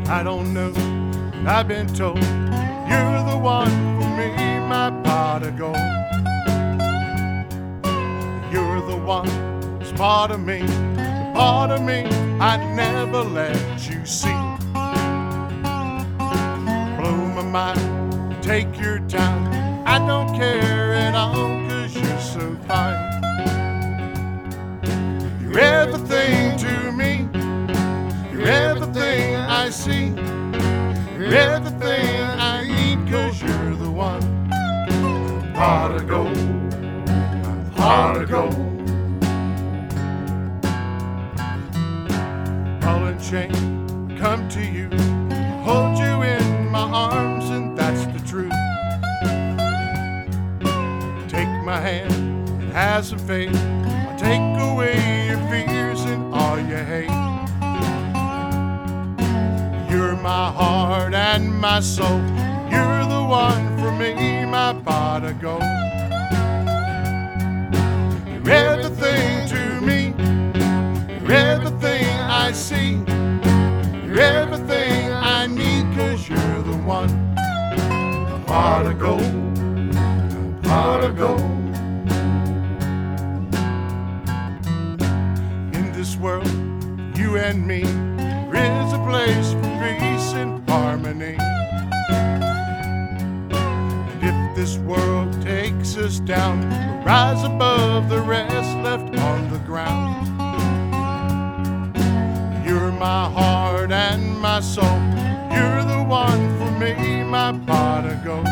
I don't know, but I've been told you're the one for me, my pot of gold. You're the one that's part of me, the part of me I never let you see. Blow my mind, take your time, I don't care at all, 'cause you're so fine. You're everything to me, you're everything I see, you're everything I need, 'cause you're the one. Pot of gold, pot of gold. Ball and chain, come to you, hold you in my arms, and that's the truth. Take my hand and have some faith, I'll take away your fears and all your hate. You're my heart and my soul, you're the one for me, my pot of gold. You're everything to me, you're everything I see, you're everything I need, 'cause you're the one. Pot of gold, pot of gold. In this world, you and me, there is a place for peace and harmony. And if this world takes us down, we'll rise above the rest left on the ground. You're my heart and my soul, you're the one for me, my pot of gold.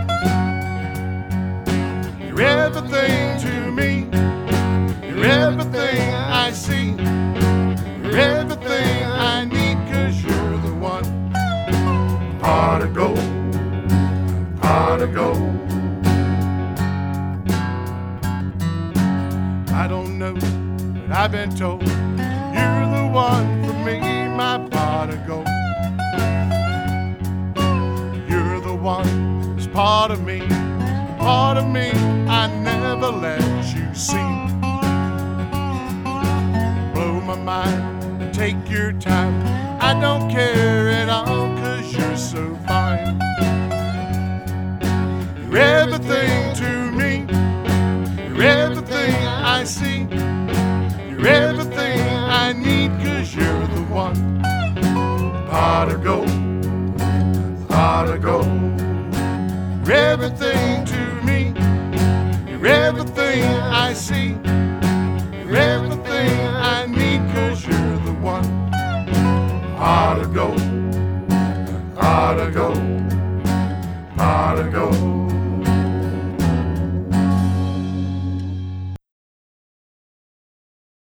You're everything to me, you're everything I see, you're everything I need, 'cause you're the one. Pot of gold, pot of gold. I don't know, but I've been told you're the one for me, my pot of gold. You're the one that's part of me, part of me I never let you see. Blow my mind, take your time, I don't care at all, 'cause you're so fine. You're everything to me, you're everything I see, you're everything I need, 'cause you're the one. Pot of gold, pot of gold. You're everything to me, you're everything I see, you're everything I need, 'cause you're the one. Pot of gold, pot of gold, pot of gold.